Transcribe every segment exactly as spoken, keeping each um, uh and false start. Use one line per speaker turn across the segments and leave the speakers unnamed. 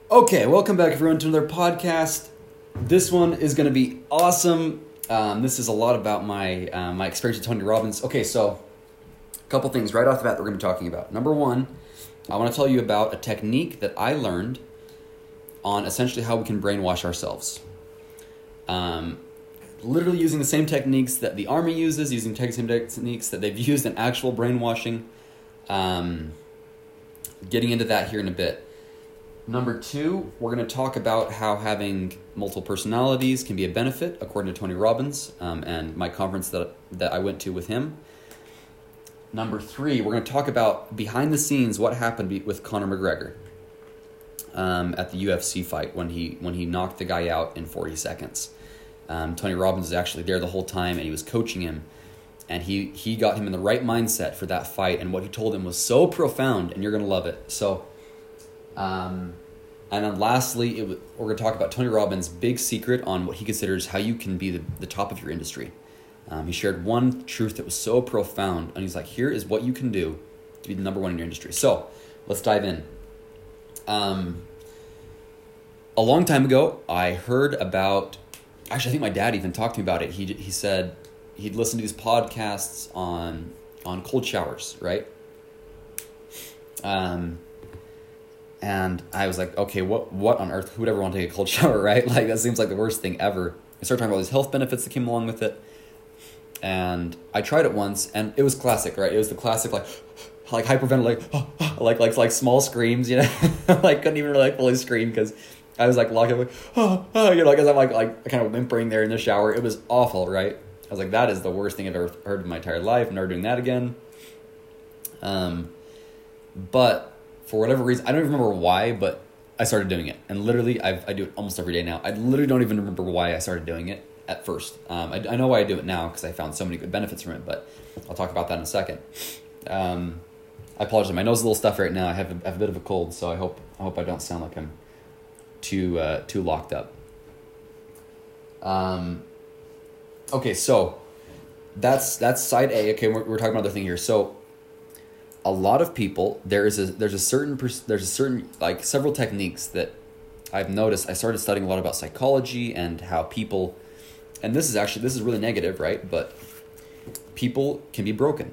Okay, welcome back everyone to another podcast. This one is going to be awesome. Um, this is a lot about my uh, my experience with Tony Robbins. Okay, so a couple things right off the bat that we're going to be talking about. Number one, I want to tell you about a technique that I learned on essentially how we can brainwash ourselves. Um, literally using the same techniques that the army uses, using the same techniques that they've used in actual brainwashing. Um, getting into that here in a bit. Number two, we're going to talk about how having multiple personalities can be a benefit, according to Tony Robbins um, and my conference that that I went to with him. Number three, we're going to talk about behind the scenes what happened with Conor McGregor um, at the U F C fight when he when he knocked the guy out in forty seconds. Um, Tony Robbins was actually there the whole time, and he was coaching him, and he he got him in the right mindset for that fight. And what he told him was so profound, and you're going to love it. So. Um, and then lastly, it w- we're going to talk about Tony Robbins' big secret on what he considers how you can be the, the top of your industry. Um, he shared one truth that was so profound, and he's like, here is what you can do to be the number one in your industry. So let's dive in. Um, a long time ago, I heard about, actually I think my dad even talked to me about it. He he said he'd listen to these podcasts on, on cold showers, right? Um... And I was like, okay, what what on earth? Who would ever want to take a cold shower, right? Like, that seems like the worst thing ever. I started talking about all these health benefits that came along with it. And I tried it once, and it was classic, right? It was the classic, like, like hyperventilate, like, like, like, like small screams, you know? Like, couldn't even really like, fully scream because I was, like, locked up, like, oh, oh, you know, because I'm, like, like, kind of whimpering there in the shower. It was awful, right? I was like, that is the worst thing I've ever heard in my entire life. I'm never doing that again. Um, But... For whatever reason, I don't even remember why, but I started doing it. And literally, I've, I do it almost every day now. I literally don't even remember why I started doing it at first. Um, I, I know why I do it now because I found so many good benefits from it, but I'll talk about that in a second. Um, I apologize. My nose is a little stuffed right now. I have a, I have a bit of a cold, so I hope I hope I don't sound like I'm too uh, too locked up. Um, okay, so that's that's side A. Okay, we're, we're talking about another thing here. So. A lot of people, there is a there's a certain there's a certain like several techniques that I've noticed. I started studying a lot about psychology and how people, and this is actually this is really negative, right? But people can be broken.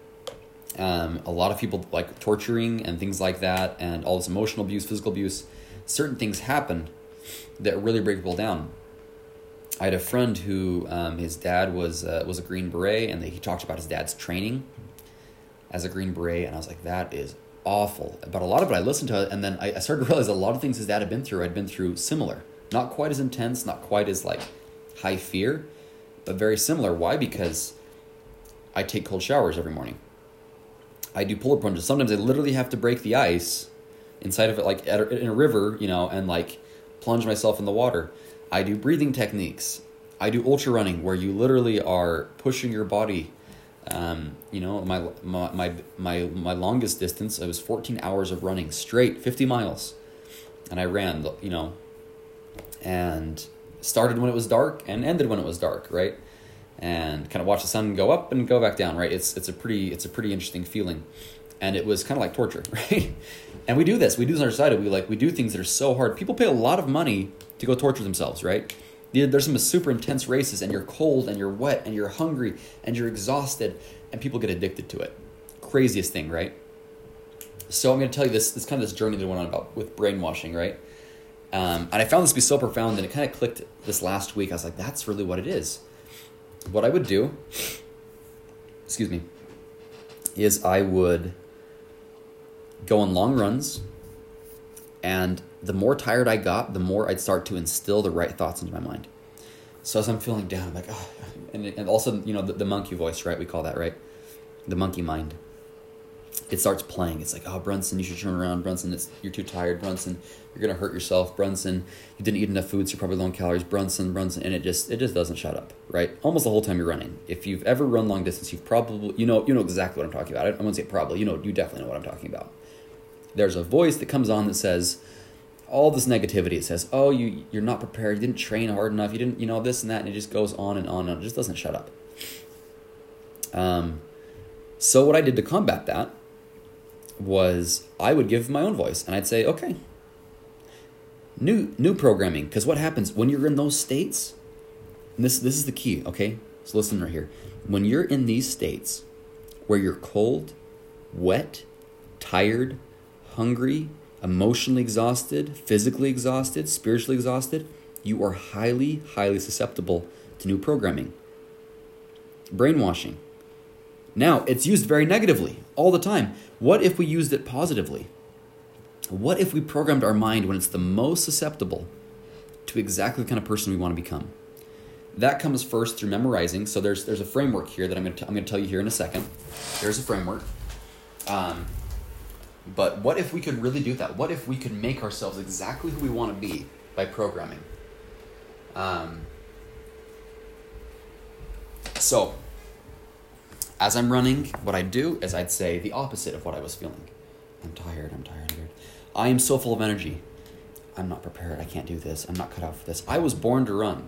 Um, a lot of people like torturing and things like that, and all this emotional abuse, physical abuse. Certain things happen that really break people down. I had a friend who um, his dad was uh, was a Green Beret, and they, he talked about his dad's training as a Green Beret, and I was like, that is awful. But a lot of it, I listened to it, and then I, I started to realize a lot of things his dad had been through, I'd been through similar. Not quite as intense, not quite as, like, high fear, but very similar. Why? Because I take cold showers every morning. I do pull-up plunges. Sometimes I literally have to break the ice inside of it, like, at a, in a river, you know, and, like, plunge myself in the water. I do breathing techniques. I do ultra running, where you literally are pushing your body. Um, you know, my, my, my, my, my longest distance, it was fourteen hours of running straight, fifty miles. And I ran, you know, and started when it was dark and ended when it was dark, right? And kind of watch the sun go up and go back down, right? It's, it's a pretty, it's a pretty interesting feeling. And it was kind of like torture, right? And we do this, we do this on our side. We like, we do things that are so hard. People pay a lot of money to go torture themselves, right? There's some super intense races, and you're cold, and you're wet, and you're hungry, and you're exhausted, and people get addicted to it. Craziest thing, right? So I'm going to tell you this, this kind of this journey that I went on about with brainwashing, right? Um, and I found this to be so profound, and it kind of clicked this last week. I was like, that's really what it is. What I would do, excuse me, is I would go on long runs, and the more tired I got, the more I'd start to instill the right thoughts into my mind. So as I'm feeling down, I'm like, oh, and, and also, you know, the, the monkey voice, right? We call that, right? The monkey mind. It starts playing. It's like, oh, Brunson, you should turn around. Brunson, it's, you're too tired. Brunson, you're going to hurt yourself. Brunson, you didn't eat enough food, so you're probably low in calories. Brunson, Brunson, and it just, it just doesn't shut up, right? Almost the whole time you're running. If you've ever run long distance, you've probably, you know, you know exactly what I'm talking about. I, I wouldn't say probably, you know, you definitely know what I'm talking about. There's a voice that comes on that says, all this negativity. It says, oh, you, you're not prepared. You didn't train hard enough. You didn't, you know, this and that. And it just goes on and on and on. It just doesn't shut up. Um, so what I did to combat that was I would give my own voice. And I'd say, okay, New new programming, because what happens when you're in those states, and this this is the key, okay? So listen right here. When you're in these states where you're cold, wet, tired, hungry, emotionally exhausted, physically exhausted, spiritually exhausted, you are highly, highly susceptible to new programming. Brainwashing. Now, it's used very negatively all the time. What if we used it positively? What if we programmed our mind when it's the most susceptible to exactly the kind of person we want to become? That comes first through memorizing. So there's there's a framework here that I'm going to I'm going to tell you here in a second. There's a framework. Um, but what if we could really do that? What if we could make ourselves exactly who we want to be by programming? Um, so, as I'm running, what I do is I'd say the opposite of what I was feeling. I'm tired, I'm tired, I'm tired. I am so full of energy. I'm not prepared, I can't do this, I'm not cut out for this. I was born to run.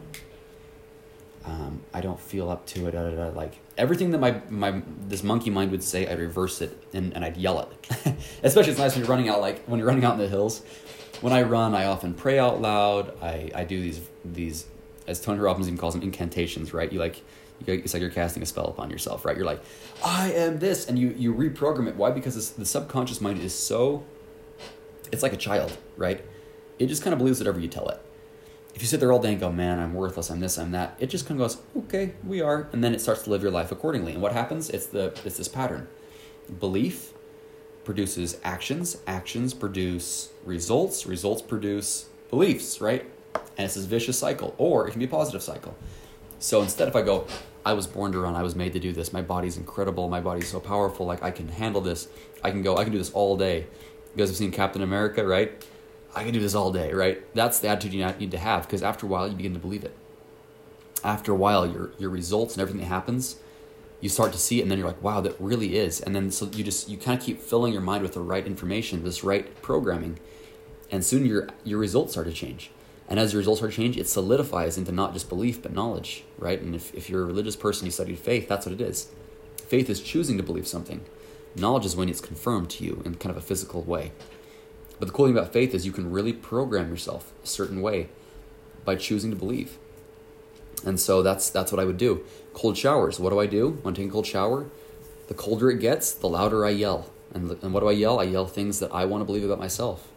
Um, I don't feel up to it, da, da, da. Like everything that my, my this monkey mind would say, I'd reverse it and, and I'd yell it. Especially it's nice when you're running out, like when you're running out in the hills. When I run, I often pray out loud. I, I do these, these, as Tony Robbins even calls them, incantations, right? You like, you, it's like you're casting a spell upon yourself, right? You're like, I am this, and you, you reprogram it. Why? Because this, the subconscious mind is so, it's like a child, right? It just kind of believes whatever you tell it. If you sit there all day and go, man, I'm worthless, I'm this, I'm that, it just kind of goes, okay, we are. And then it starts to live your life accordingly. And what happens? It's the it's this pattern. Belief produces actions. Actions produce results. Results produce beliefs, right? And it's this vicious cycle. Or it can be a positive cycle. So instead, if I go, I was born to run, I was made to do this, my body's incredible, my body's so powerful, like I can handle this, I can go, I can do this all day. You guys have seen Captain America, right? I can do this all day, right? That's the attitude you need to have, because after a while, you begin to believe it. After a while, your your results and everything that happens, you start to see it, and then you're like, wow, that really is. And then so you just, you kind of keep filling your mind with the right information, this right programming, and soon your your results start to change. And as your results start to change, it solidifies into not just belief, but knowledge, right? And if, if you're a religious person, you studied faith, that's what it is. Faith is choosing to believe something. Knowledge is when it's confirmed to you in kind of a physical way. But the cool thing about faith is you can really program yourself a certain way by choosing to believe. And so that's that's what I would do. Cold showers. What do I do when taking a cold shower? The colder it gets, the louder I yell. And, and what do I yell? I yell things that I want to believe about myself.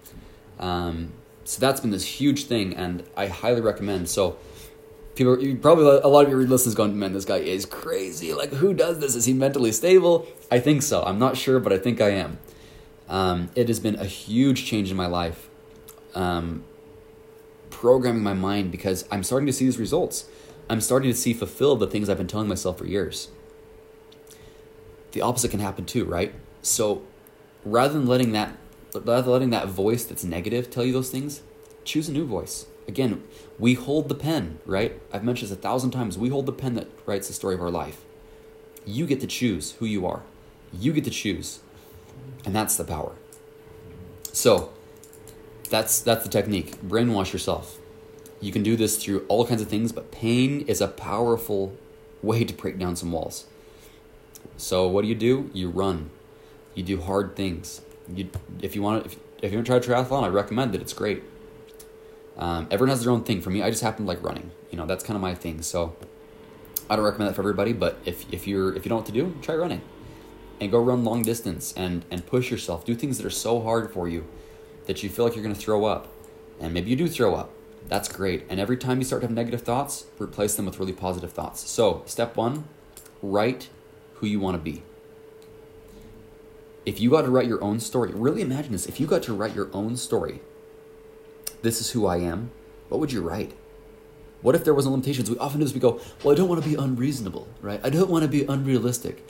Um, so that's been this huge thing, and I highly recommend. So people, you probably a lot of your listeners going, man, this guy is crazy. Like, who does this? Is he mentally stable? I think so. I'm not sure, but I think I am. Um, it has been a huge change in my life, um, programming my mind, because I'm starting to see these results. I'm starting to see fulfilled the things I've been telling myself for years. The opposite can happen too, right? So rather than letting that, rather than letting that voice that's negative tell you those things, choose a new voice. Again, we hold the pen, right? I've mentioned this a thousand times. We hold the pen that writes the story of our life. You get to choose who you are. You get to choose. And that's the power. So that's that's the technique. Brainwash yourself. You can do this through all kinds of things, but pain is a powerful way to break down some walls. So what do you do? You run. You do hard things. You, if you want to, if, if you want to try a triathlon, I recommend it. It's great. Um, everyone has their own thing. For me, I just happen to like running. You know, that's kind of my thing. So I don't recommend that for everybody. But if if you're if you don't know what to do, try running. And go run long distance and, and push yourself. Do things that are so hard for you that you feel like you're going to throw up. And maybe you do throw up. That's great. And every time you start to have negative thoughts, replace them with really positive thoughts. So, step one, write who you want to be. If you got to write your own story, really imagine this. If you got to write your own story, this is who I am, what would you write? What if there wasn't limitations? We often do this, we go, well, I don't want to be unreasonable, right? I don't want to be unrealistic.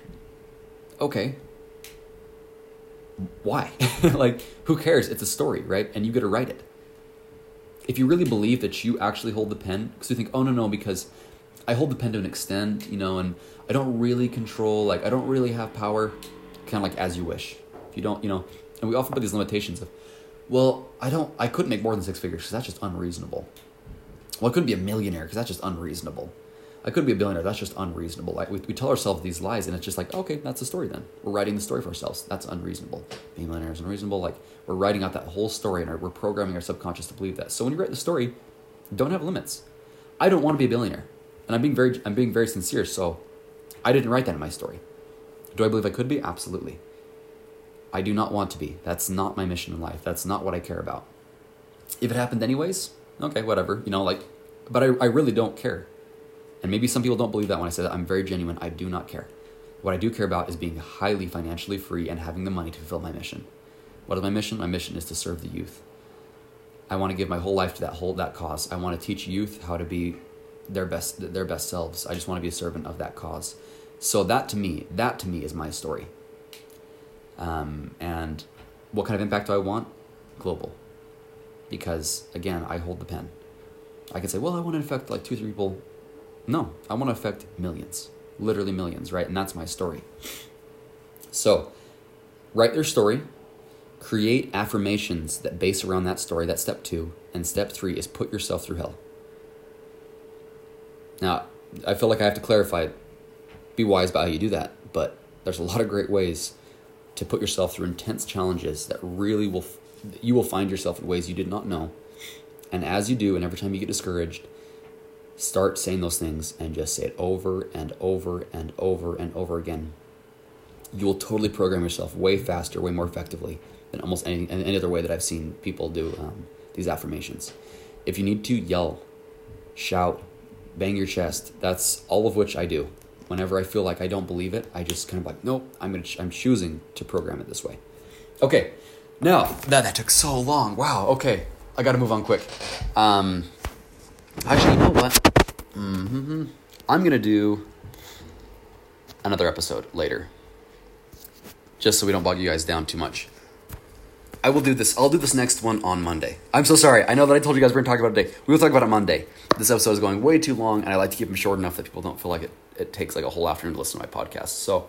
Okay, why? Like, who cares? It's a story, right? And you get to write it. If you really believe that you actually hold the pen, because you think, oh, no, no, because I hold the pen to an extent, you know, and I don't really control, like, I don't really have power, kind of like as you wish. If you don't, you know, and we often put these limitations of, well, I don't, I couldn't make more than six figures because that's just unreasonable. Well, I couldn't be a millionaire because that's just unreasonable. I could be a billionaire. That's just unreasonable. Like we, we tell ourselves these lies, and it's just like, okay, that's the story then. We're writing the story for ourselves. That's unreasonable. Being a millionaire is unreasonable. Like we're writing out that whole story, and we're programming our subconscious to believe that. So when you write the story, don't have limits. I don't want to be a billionaire, and I'm being very, I'm being very sincere. So I didn't write that in my story. Do I believe I could be? Absolutely. I do not want to be. That's not my mission in life. That's not what I care about. If it happened anyways, okay, whatever. You know, like, but I, I really don't care. And maybe some people don't believe that when I say that. I'm very genuine. I do not care. What I do care about is being highly financially free and having the money to fulfill my mission. What is my mission? My mission is to serve the youth. I want to give my whole life to that whole that cause. I want to teach youth how to be their best their best selves. I just want to be a servant of that cause. So that to me, that to me is my story. Um, and what kind of impact do I want? Global. Because again, I hold the pen. I can say, well, I want to affect like two, three people. No, I want to affect millions, literally millions, right? And that's my story. So write your story, create affirmations that base around that story. That's step two. And step three is put yourself through hell. Now, I feel like I have to clarify, be wise about how you do that, but there's a lot of great ways to put yourself through intense challenges that really will, you will find yourself in ways you did not know. And as you do, and every time you get discouraged, start saying those things and just say it over and over and over and over again. You will totally program yourself way faster, way more effectively than almost any, any other way that I've seen people do um, these affirmations. If you need to, yell, shout, bang your chest. That's all of which I do. Whenever I feel like I don't believe it, I just kind of like, nope, I'm gonna, I'm choosing to program it this way. Okay, now that that took so long. Wow. Okay, I got to move on quick. Um, actually, you know what? Mm-hmm. I'm gonna do another episode later, just so we don't bog you guys down too much. I will do this. I'll do this next one on Monday. I'm so sorry. I know that I told you guys we're going to talk about it today. We will talk about it Monday. This episode is going way too long, and I like to keep them short enough that people don't feel like it, it takes like a whole afternoon to listen to my podcast. So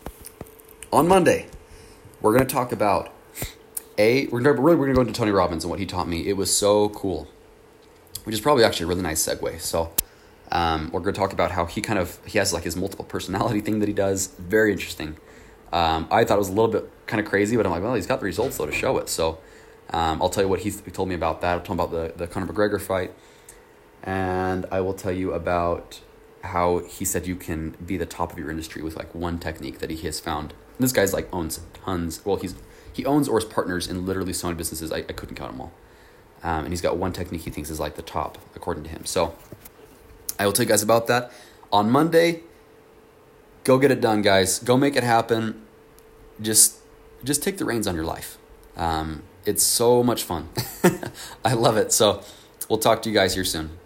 on Monday, we're going to talk about a. We're gonna, really we're going to go into Tony Robbins and what he taught me. It was so cool, which is probably actually a really nice segue. So um, we're going to talk about how he kind of he has like his multiple personality thing that he does. Very interesting. Um, I thought it was a little bit kind of crazy, but I'm like, well, he's got the results, though, to show it. So um, I'll tell you what he, he told me about that. I'll tell him about the, the Conor McGregor fight. And I will tell you about how he said you can be the top of your industry with, like, one technique that he has found. And this guy's, like, owns tons. Well, he's he owns or is partners in literally so many businesses. I, I couldn't count them all. Um, and he's got one technique he thinks is, like, the top, according to him. So I will tell you guys about that on Monday. Go get it done, guys. Go make it happen. Just just take the reins on your life. Um, it's so much fun. I love it. So we'll talk to you guys here soon.